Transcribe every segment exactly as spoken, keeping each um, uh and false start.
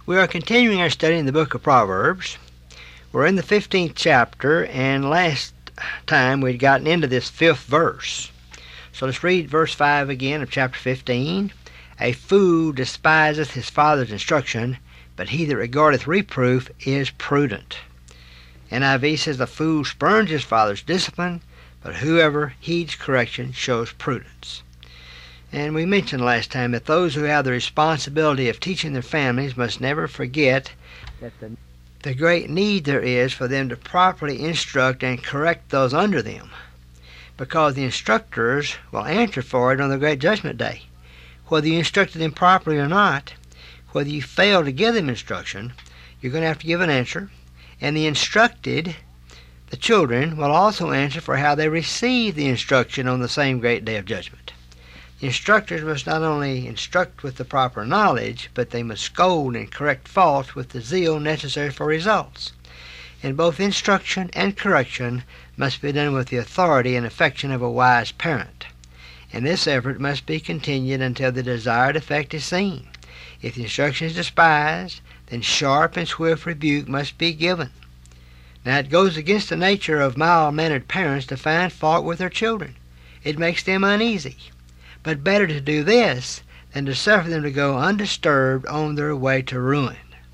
We are continuing our study in the book of Proverbs. We're in the fifteenth chapter, and last time we'd gotten into this fifth verse. So let's read verse five again of chapter fifteen. A fool despiseth his father's instruction, but he that regardeth reproof is prudent. N I V says, the fool spurns his father's discipline, but whoever heeds correction shows prudence. And we mentioned last time that those who have the responsibility of teaching their families must never forget that the, the great need there is for them to properly instruct and correct those under them, because the instructors will answer for it on the great judgment day. Whether you instructed them properly or not, whether you fail to give them instruction, you're going to have to give an answer, and the instructed, the children, will also answer for how they receive the instruction on the same great day of judgment. The instructors must not only instruct with the proper knowledge, but they must scold and correct faults with the zeal necessary for results. And both instruction and correction must be done with the authority and affection of a wise parent. And this effort must be continued until the desired effect is seen. If the instruction is despised, then sharp and swift rebuke must be given. Now it goes against the nature of mild-mannered parents to find fault with their children. It makes them uneasy. But better to do this than to suffer them to go undisturbed on their way to ruin.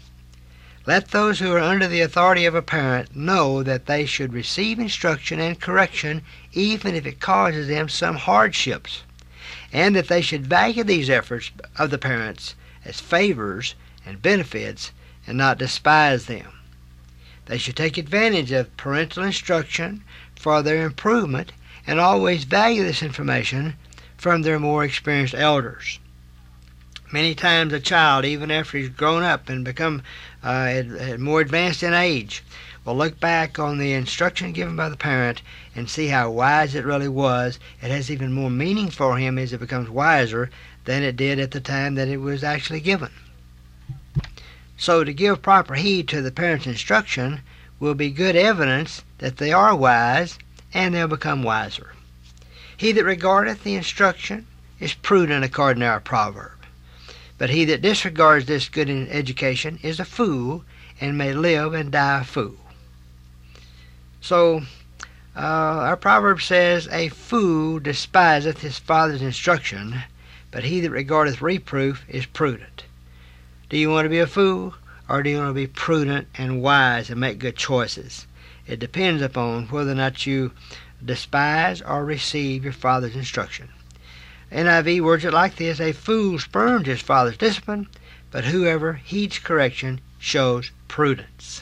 Let those who are under the authority of a parent know that they should receive instruction and correction even if it causes them some hardships, and that they should value these efforts of the parents as favors and benefits and not despise them. They should take advantage of parental instruction for their improvement and always value this information from their more experienced elders. Many times a child, even after he's grown up and become uh, more advanced in age, will look back on the instruction given by the parent and see how wise it really was. It has even more meaning for him as it becomes wiser than it did at the time that it was actually given. So to give proper heed to the parent's instruction will be good evidence that they are wise, and they'll become wiser. He that regardeth the instruction is prudent according to our proverb. But he that disregards this good education is a fool, and may live and die a fool. So uh, our proverb says, a fool despiseth his father's instruction, but he that regardeth reproof is prudent. Do you want to be a fool, or do you want to be prudent and wise and make good choices? It depends upon whether or not you despise or receive your father's instruction. N I V words it like this: a fool spurns his father's discipline, but whoever heeds correction shows prudence.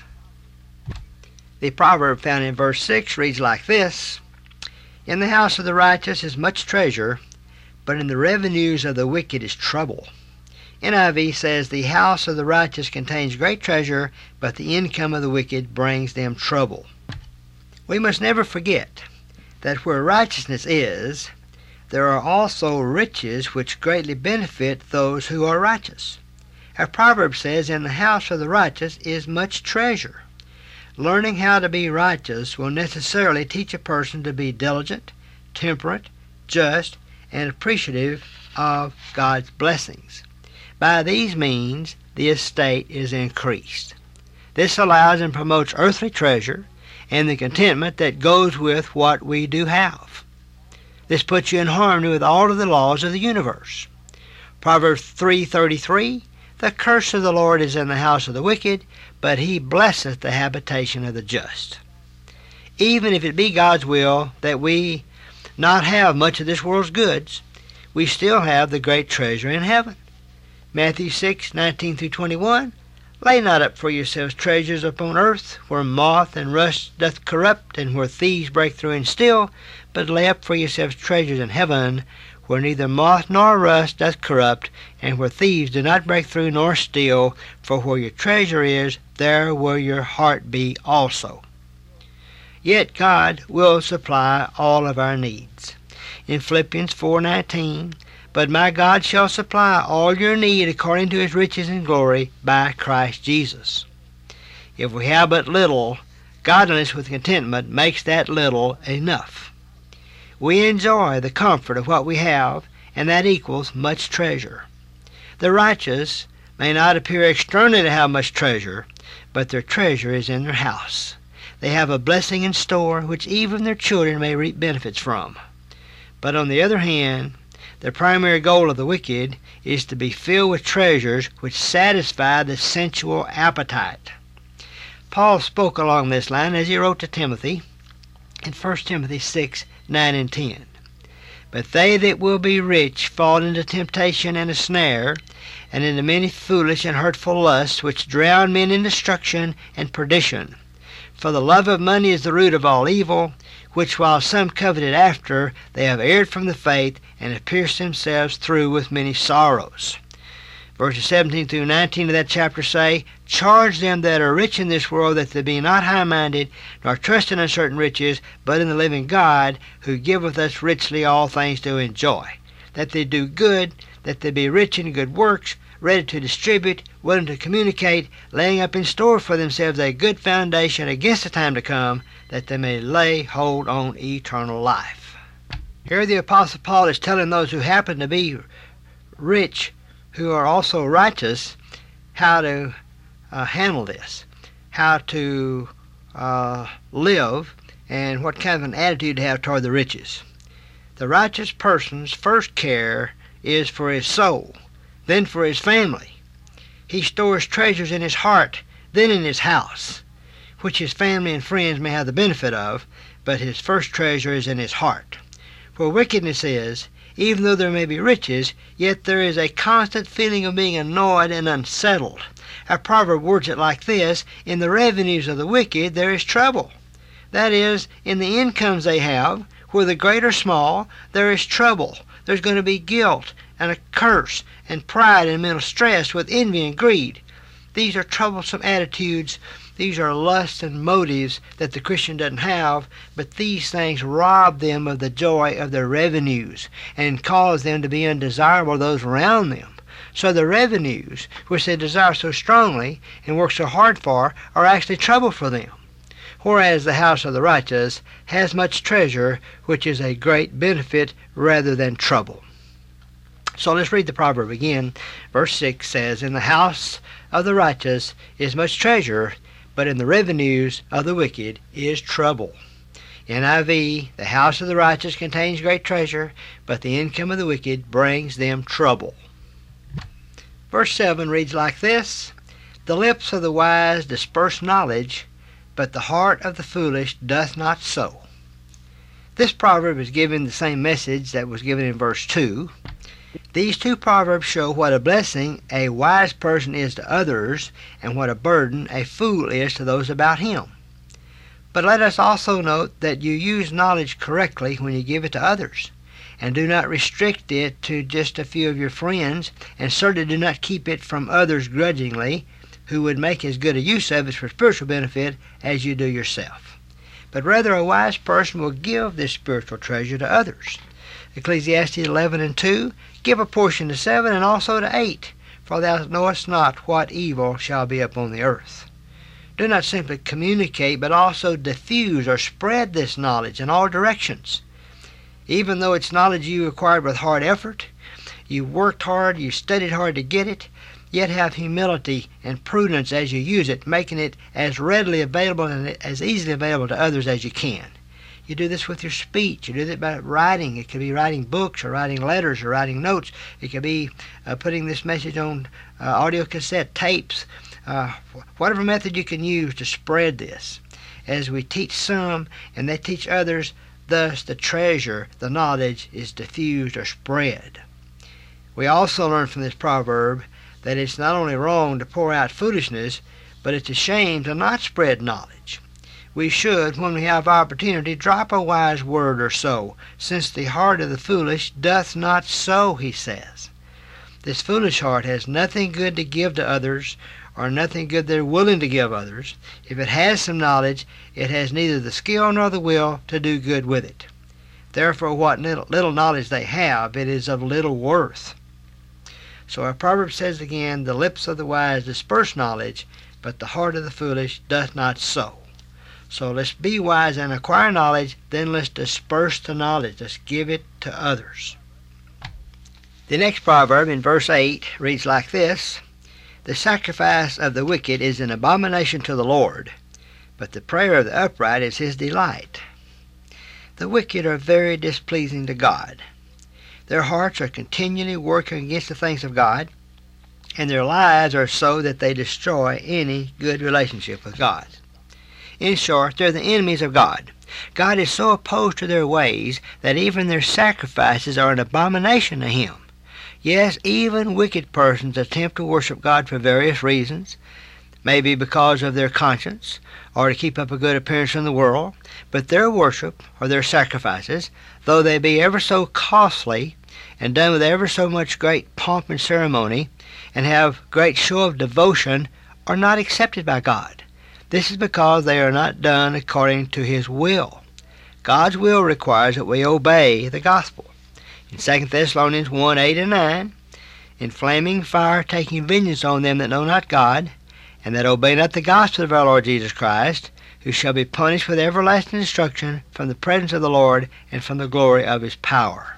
The proverb found in verse six reads like this: in the house of the righteous is much treasure, but in the revenues of the wicked is trouble. N I V says, the house of the righteous contains great treasure, but the income of the wicked brings them trouble. We must never forget that where righteousness is, there are also riches which greatly benefit those who are righteous. Our proverb says, in the house of the righteous is much treasure. Learning how to be righteous will necessarily teach a person to be diligent, temperate, just, and appreciative of God's blessings. By these means, the estate is increased. This allows and promotes earthly treasure and the contentment that goes with what we do have. This puts you in harmony with all of the laws of the universe. Proverbs three thirty-three, the curse of the Lord is in the house of the wicked, but he blesseth the habitation of the just. Even if it be God's will that we not have much of this world's goods, we still have the great treasure in heaven. Matthew six nineteen through twenty-one, lay not up for yourselves treasures upon earth, where moth and rust doth corrupt, and where thieves break through and steal, but lay up for yourselves treasures in heaven, where neither moth nor rust doth corrupt, and where thieves do not break through nor steal. For where your treasure is, there will your heart be also. Yet God will supply all of our needs. In Philippians four nineteen, but my God shall supply all your need according to his riches and glory by Christ Jesus. If we have but little, godliness with contentment makes that little enough. We enjoy the comfort of what we have, and that equals much treasure. The righteous may not appear externally to have much treasure, but their treasure is in their house. They have a blessing in store which even their children may reap benefits from. But on the other hand, the primary goal of the wicked is to be filled with treasures which satisfy the sensual appetite. Paul spoke along this line as he wrote to Timothy in First Timothy six, nine and ten. But they that will be rich fall into temptation and a snare, and into many foolish and hurtful lusts, which drown men in destruction and perdition. For the love of money is the root of all evil, which while some coveted after, they have erred from the faith, and have pierced themselves through with many sorrows. Verses seventeen through nineteen of that chapter say, Charge them that are rich in this world, that they be not high-minded, nor trust in uncertain riches, but in the living God, who giveth us richly all things to enjoy. That they do good, that they be rich in good works, ready to distribute, willing to communicate, laying up in store for themselves a good foundation against the time to come, that they may lay hold on eternal life. Here the Apostle Paul is telling those who happen to be rich, who are also righteous, how to uh, handle this, how to uh, live, and what kind of an attitude to have toward the riches. The righteous person's first care is for his soul, then for his family. He stores treasures in his heart, then in his house, which his family and friends may have the benefit of, but his first treasure is in his heart. Where wickedness is, even though there may be riches, yet there is a constant feeling of being annoyed and unsettled. A proverb words it like this, In the revenues of the wicked there is trouble. That is, in the incomes they have, whether great or small, there is trouble. There's going to be guilt and a curse and pride and mental stress with envy and greed. These are troublesome attitudes. These are lusts and motives that the Christian doesn't have, but these things rob them of the joy of their revenues and cause them to be undesirable to those around them. So the revenues, which they desire so strongly and work so hard for, are actually trouble for them. Whereas the house of the righteous has much treasure, which is a great benefit rather than trouble. So let's read the proverb again. Verse six says, In the house of the righteous is much treasure, but in the revenues of the wicked is trouble. N I V, the house of the righteous contains great treasure, but the income of the wicked brings them trouble. Verse seven reads like this, The lips of the wise disperse knowledge, but the heart of the foolish doth not so. This proverb is giving the same message that was given in verse two. These two proverbs show what a blessing a wise person is to others and what a burden a fool is to those about him. But let us also note that you use knowledge correctly when you give it to others, and do not restrict it to just a few of your friends, and certainly do not keep it from others grudgingly, who would make as good a use of it for spiritual benefit as you do yourself. But rather a wise person will give this spiritual treasure to others. Ecclesiastes eleven and two, Give a portion to seven and also to eight, for thou knowest not what evil shall be upon the earth. Do not simply communicate, but also diffuse or spread this knowledge in all directions. Even though it's knowledge you acquired with hard effort, you worked hard, you studied hard to get it, yet have humility and prudence as you use it, making it as readily available and as easily available to others as you can. You do this with your speech. You do this by writing. It could be writing books or writing letters or writing notes. It could be uh, putting this message on uh, audio cassette tapes. Uh, whatever method you can use to spread this. As we teach some and they teach others, thus the treasure, the knowledge, is diffused or spread. We also learn from this proverb that it's not only wrong to pour out foolishness, but it's a shame to not spread knowledge. We should, when we have opportunity, drop a wise word or so, since the heart of the foolish doth not so, he says. This foolish heart has nothing good to give to others, or nothing good they're willing to give others. If it has some knowledge, it has neither the skill nor the will to do good with it. Therefore, what little, little knowledge they have, it is of little worth. So our proverb says again, The lips of the wise disperse knowledge, but the heart of the foolish doth not so. So let's be wise and acquire knowledge, then let's disperse the knowledge. Let's give it to others. The next proverb in verse eight reads like this, The sacrifice of the wicked is an abomination to the Lord, but the prayer of the upright is his delight. The wicked are very displeasing to God. Their hearts are continually working against the things of God, and their lives are so that they destroy any good relationship with God. In short, they're the enemies of God. God is so opposed to their ways that even their sacrifices are an abomination to him. Yes, even wicked persons attempt to worship God for various reasons, maybe because of their conscience or to keep up a good appearance in the world, but their worship or their sacrifices, though they be ever so costly and done with ever so much great pomp and ceremony and have great show of devotion, are not accepted by God. This is because they are not done according to his will. God's will requires that we obey the gospel. In Second Thessalonians one, eight and nine, in flaming fire taking vengeance on them that know not God, and that obey not the gospel of our Lord Jesus Christ, who shall be punished with everlasting destruction from the presence of the Lord and from the glory of his power.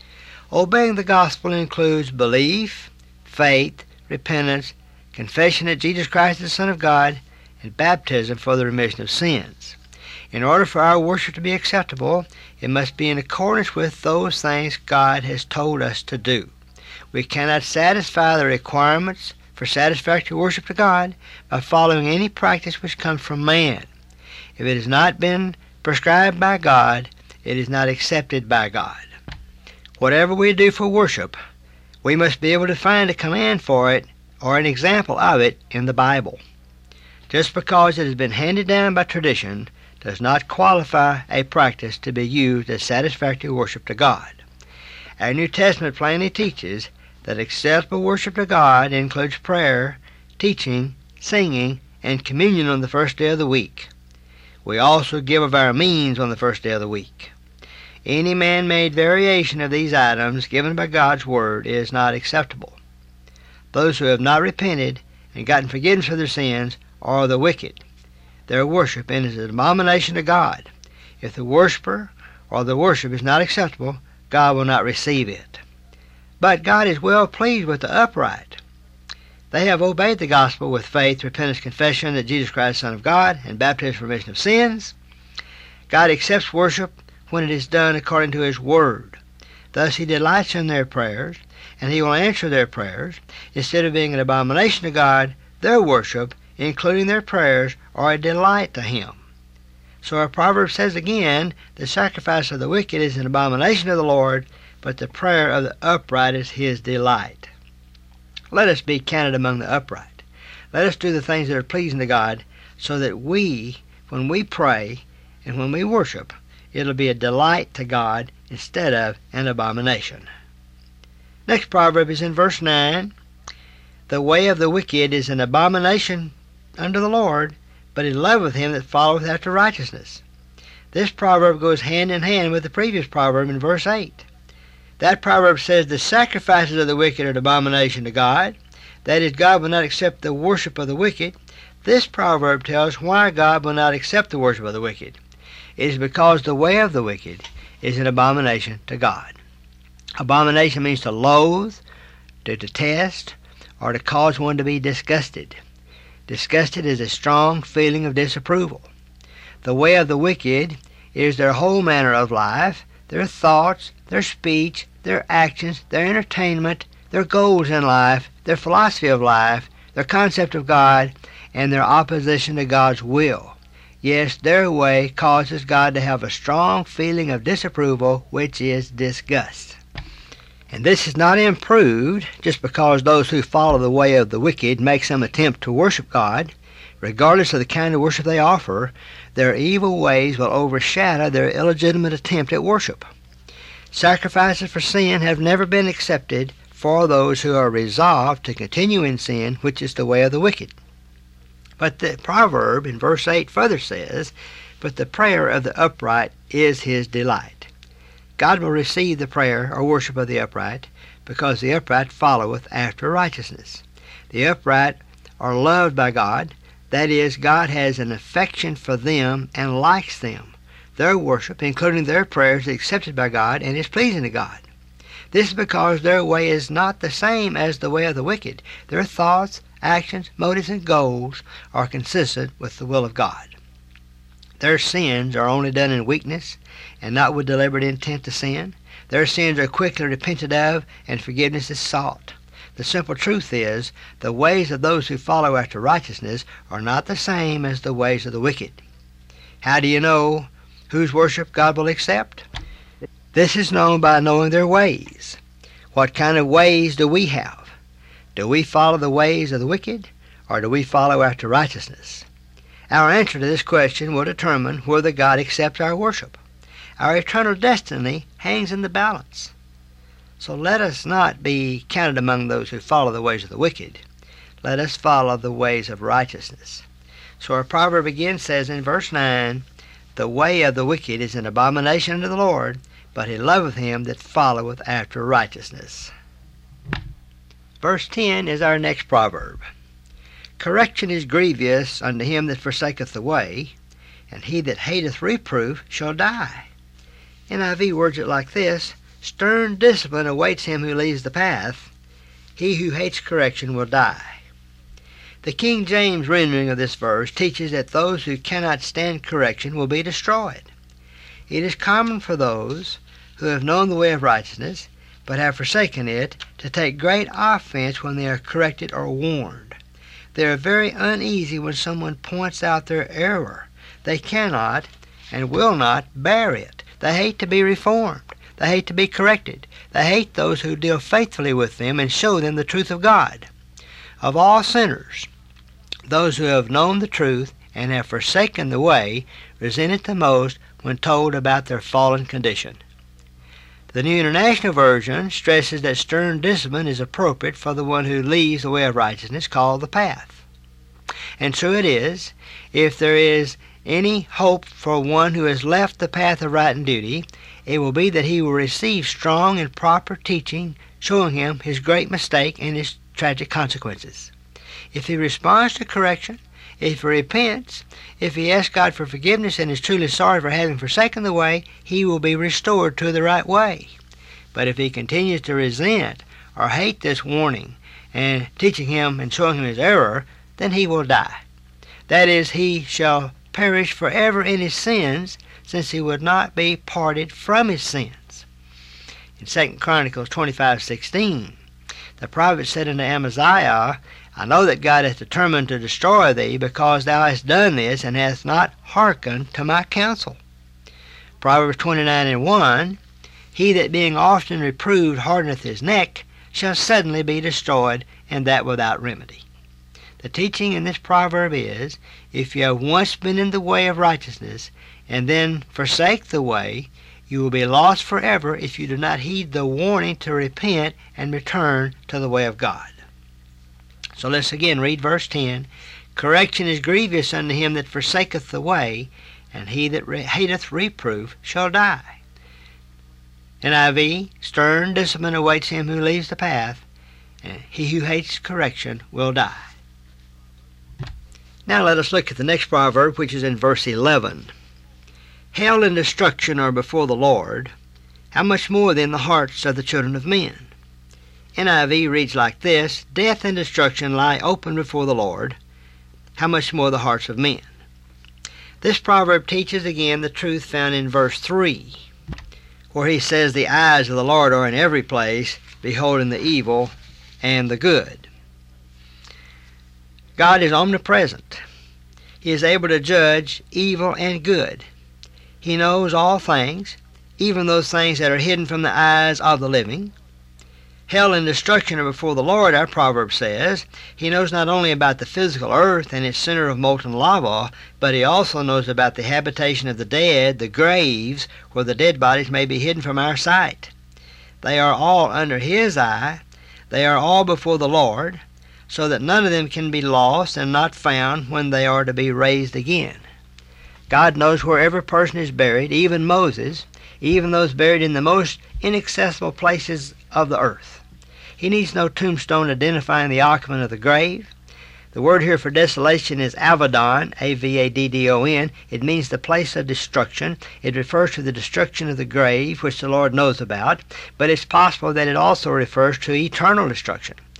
Obeying the gospel includes belief, faith, repentance, confession that Jesus Christ is the Son of God, and baptism for the remission of sins. In order for our worship to be acceptable, it must be in accordance with those things God has told us to do. We cannot satisfy the requirements for satisfactory worship to God by following any practice which comes from man. If it has not been prescribed by God, it is not accepted by God. Whatever we do for worship, we must be able to find a command for it or an example of it in the Bible. Just because it has been handed down by tradition does not qualify a practice to be used as satisfactory worship to God. Our New Testament plainly teaches that acceptable worship to God includes prayer, teaching, singing, and communion on the first day of the week. We also give of our means on the first day of the week. Any man-made variation of these items given by God's Word is not acceptable. Those who have not repented and gotten forgiveness for their sins are the wicked. Their worship is an abomination to God. If the worshiper or the worship is not acceptable, God will not receive it. But God is well pleased with the upright. They have obeyed the gospel with faith, repentance, confession that Jesus Christ is the Son of God, and baptism for remission of sins. God accepts worship when it is done according to his word. Thus he delights in their prayers, and he will answer their prayers. Instead of being an abomination to God, their worship, including their prayers, are a delight to him. So our proverb says again, the sacrifice of the wicked is an abomination to the Lord, but the prayer of the upright is his delight. Let us be counted among the upright. Let us do the things that are pleasing to God, so that we, when we pray and when we worship, it'll be a delight to God instead of an abomination. Next proverb is in verse nine. The way of the wicked is an abomination unto the Lord, but he loveth him that followeth after righteousness. This proverb goes hand in hand with the previous proverb in verse eight. That proverb says the sacrifices of the wicked are an abomination to God. That is, God will not accept the worship of the wicked. This proverb tells why God will not accept the worship of the wicked. It is because the way of the wicked is an abomination to God. Abomination means to loathe, to detest, or to cause one to be disgusted. Disgusted is a strong feeling of disapproval. The way of the wicked is their whole manner of life, their thoughts, their speech, their actions, their entertainment, their goals in life, their philosophy of life, their concept of God, and their opposition to God's will. Yes, their way causes God to have a strong feeling of disapproval, which is disgust. And this is not improved just because those who follow the way of the wicked make some attempt to worship God. Regardless of the kind of worship they offer, their evil ways will overshadow their illegitimate attempt at worship. Sacrifices for sin have never been accepted for those who are resolved to continue in sin, which is the way of the wicked. But the proverb in verse eight further says, but the prayer of the upright is his delight. God will receive the prayer or worship of the upright, because the upright followeth after righteousness. The upright are loved by God. That is, God has an affection for them and likes them. Their worship, including their prayers, is accepted by God and is pleasing to God. This is because their way is not the same as the way of the wicked. Their thoughts, actions, motives, and goals are consistent with the will of God. Their sins are only done in weakness and not with deliberate intent to sin. Their sins are quickly repented of and forgiveness is sought. The simple truth is, the ways of those who follow after righteousness are not the same as the ways of the wicked. How do you know whose worship God will accept? This is known by knowing their ways. What kind of ways do we have? Do we follow the ways of the wicked, or do we follow after righteousness? Our answer to this question will determine whether God accepts our worship. Our eternal destiny hangs in the balance. So let us not be counted among those who follow the ways of the wicked. Let us follow the ways of righteousness. So our proverb again says in verse nine, "The way of the wicked is an abomination unto the Lord, but he loveth him that followeth after righteousness." Verse ten is our next proverb. "Correction is grievous unto him that forsaketh the way, and he that hateth reproof shall die." N I V words it like this: "Stern discipline awaits him who leaves the path. He who hates correction will die." The King James rendering of this verse teaches that those who cannot stand correction will be destroyed. It is common for those who have known the way of righteousness, but have forsaken it, to take great offense when they are corrected or warned. They are very uneasy when someone points out their error. They cannot and will not bear it. They hate to be reformed. They hate to be corrected. They hate those who deal faithfully with them and show them the truth of God. Of all sinners, those who have known the truth and have forsaken the way resent it the most when told about their fallen condition. The New International Version stresses that stern discipline is appropriate for the one who leaves the way of righteousness called the path. And true it is, if there is any hope for one who has left the path of right and duty, it will be that he will receive strong and proper teaching showing him his great mistake and his tragic consequences. If he responds to correction, if he repents, if he asks God for forgiveness and is truly sorry for having forsaken the way, he will be restored to the right way. But if he continues to resent or hate this warning and teaching him and showing him his error, then he will die. That is, he shall perish forever in his sins, since he would not be parted from his sins. In Second Chronicles twenty-five sixteen, the prophet said unto Amaziah, "I know that God hath determined to destroy thee, because thou hast done this, and hast not hearkened to my counsel." Proverbs twenty-nine and one, "He that being often reproved hardeneth his neck shall suddenly be destroyed, and that without remedy." The teaching in this proverb is, if you have once been in the way of righteousness and then forsake the way, you will be lost forever if you do not heed the warning to repent and return to the way of God. So let's again read verse ten. "Correction is grievous unto him that forsaketh the way, and he that re- hateth reproof shall die." N I V, "Stern discipline awaits him who leaves the path, and he who hates correction will die." Now let us look at the next proverb, which is in verse eleven. "Hell and destruction are before the Lord, how much more then the hearts of the children of men?" N I V reads like this: "Death and destruction lie open before the Lord, how much more the hearts of men?" This proverb teaches again the truth found in verse three, where he says, "The eyes of the Lord are in every place, beholding the evil and the good." God is omnipresent. He is able to judge evil and good. He knows all things, even those things that are hidden from the eyes of the living. Hell and destruction are before the Lord, our proverb says. He knows not only about the physical earth and its center of molten lava, but he also knows about the habitation of the dead, the graves, where the dead bodies may be hidden from our sight. They are all under his eye. They are all before the Lord, so that none of them can be lost and not found when they are to be raised again. God knows where every person is buried, even Moses, even those buried in the most inaccessible places of the earth. He needs no tombstone identifying the occupant of the grave. The word here for desolation is Avedon, A V A D D O N. It means the place of destruction. It refers to the destruction of the grave, which the Lord knows about, but it's possible that it also refers to eternal destruction.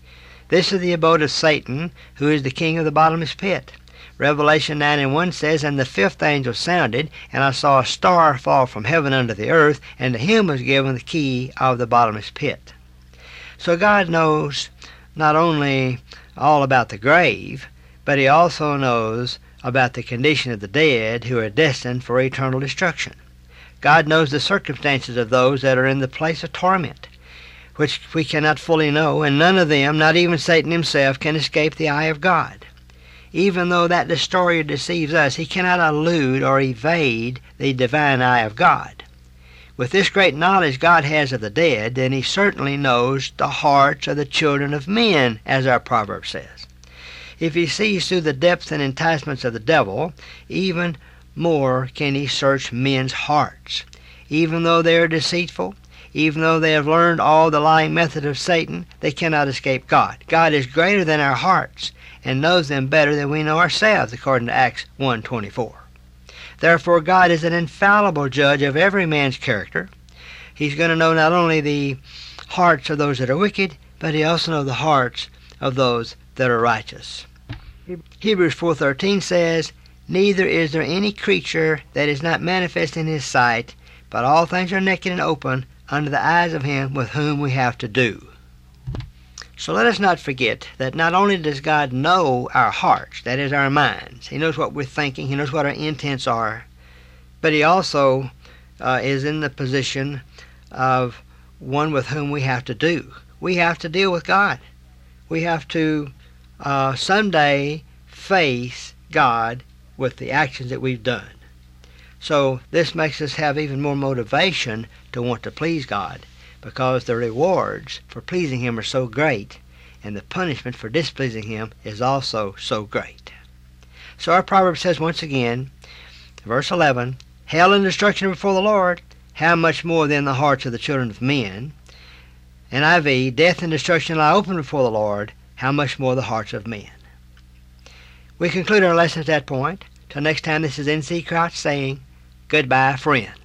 This is the abode of Satan, who is the king of the bottomless pit. Revelation nine and one says, And the fifth angel sounded, and I saw a star fall from heaven unto the earth, and to him was given the key of the bottomless pit. So God knows not only all about the grave, but he also knows about the condition of the dead who are destined for eternal destruction. God knows the circumstances of those that are in the place of torment, which we cannot fully know, and none of them, not even Satan himself, can escape the eye of God. Even though that destroyer deceives us, he cannot elude or evade the divine eye of God. With this great knowledge God has of the dead, then he certainly knows the hearts of the children of men, as our proverb says. If he sees through the depths and enticements of the devil, even more can he search men's hearts. Even though they are deceitful, even though they have learned all the lying method of Satan, they cannot escape God. God is greater than our hearts and knows them better than we know ourselves, according to Acts one twenty-four. Therefore, God is an infallible judge of every man's character. He's going to know not only the hearts of those that are wicked, but he also knows the hearts of those that are righteous. Hebrews four thirteen says, Neither is there any creature that is not manifest in his sight, but all things are naked and open under the eyes of him with whom we have to do. So let us not forget that not only does God know our hearts, that is our minds, he knows what we're thinking, he knows what our intents are, but he also uh, is in the position of one with whom we have to do. We have to deal with God. We have to uh, someday face God with the actions that we've done. So this makes us have even more motivation to want to please God, because the rewards for pleasing him are so great, and the punishment for displeasing him is also so great. So our proverb says once again, verse eleven, Hell and destruction are before the Lord, how much more then the hearts of the children of men? N I V, Death and destruction lie open before the Lord, how much more the hearts of men? We conclude our lesson at that point. Till next time, this is N C Crouch saying, goodbye, friend.